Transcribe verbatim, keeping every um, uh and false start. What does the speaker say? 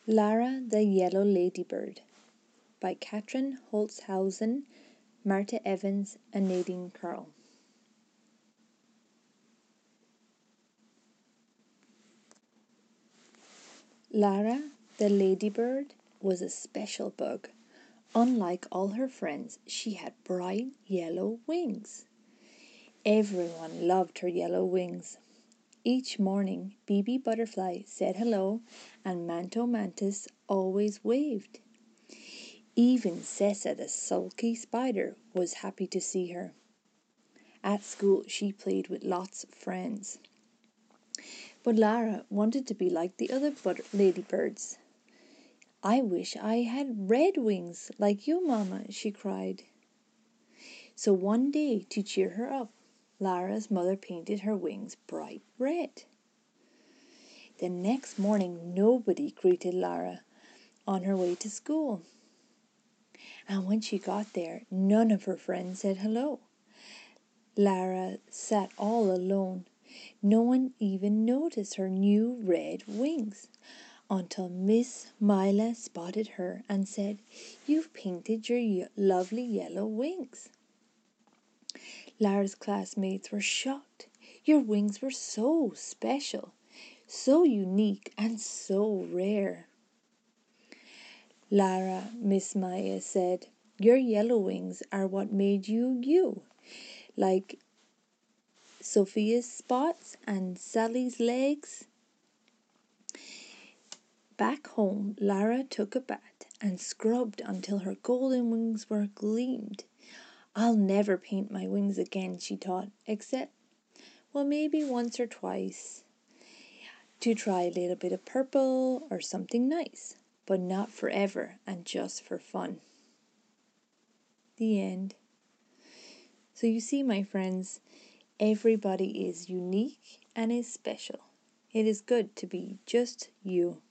Lara the Yellow Ladybird by Katrin Holzhausen, Marta Evans, and Nadine Carl. Lara the Ladybird was a special bug. Unlike all her friends, she had bright yellow wings. Everyone loved her yellow wings. Each morning, Bebe Butterfly said hello, and Manto Mantis always waved. Even Sessa the sulky spider was happy to see her. At school, she played with lots of friends. But Lara wanted to be like the other ladybirds. "I wish I had red wings like you, Mama," she cried. So one day, to cheer her up, Lara's mother painted her wings bright red. The next morning, nobody greeted Lara on her way to school. And when she got there, none of her friends said hello. Lara sat all alone. No one even noticed her new red wings until Miss Mila spotted her and said, "You've painted your ye- lovely yellow wings." Lara's classmates were shocked. Your wings were so special, so unique, and so rare. Lara, Miss Maya said, "Your yellow wings are what made you you, like Sophia's spots and Sally's legs." Back home, Lara took a bath and scrubbed until her golden wings were gleamed. "I'll never paint my wings again," she thought, except, well, maybe once or twice to try a little bit of purple or something nice, but not forever and just for fun. The end. So you see, my friends, everybody is unique and is special. It is good to be just you.